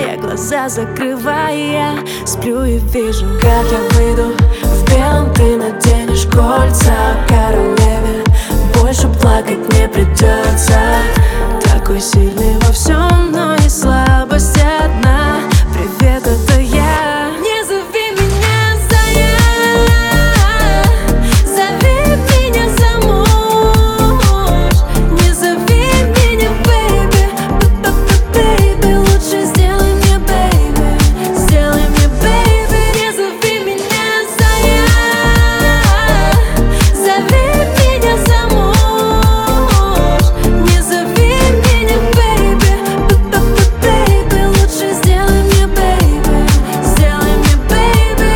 я глаза закрывая, сплю и вижу, как я выйду в белом, ты наденешь кольца королеве. Больше плакать не придется. Такой сильный во всем, но и слабость одна. Привет, это я. Не зови меня Зая, зови меня замуж. Не зови меня бэйби, бэйби. Лучше сделай мне бэйби, сделай мне бэйби. Не зови меня Зая, зови меня замуж. Не зови меня бэйби, бэйби. Лучше сделай мне бэйби, сделай мне бэйби.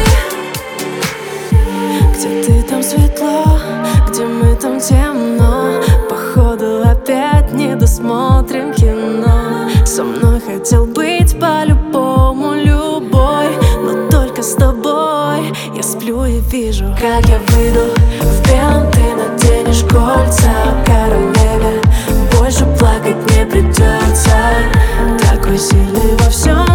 Где ты, там светло, где мы, там темно. Походу опять не досмотрим кино. Со мной хотел быть по-любому любой, но только с тобой. Я сплю и вижу, как я выйду в белом, ты наденешь кольца королеве. Больше плакать не придется. Такой сильный во всем,